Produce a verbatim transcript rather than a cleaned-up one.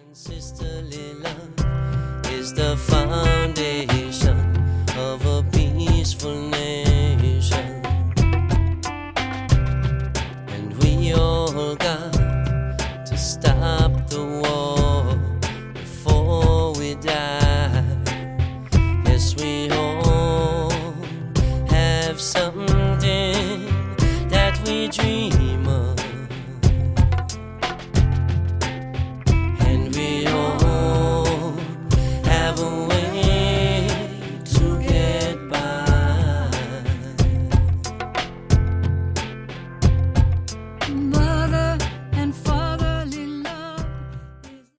Sisterly love is the foundation of a peaceful nation, and we all got to stop the war before we die. Yes, we all have something that we dream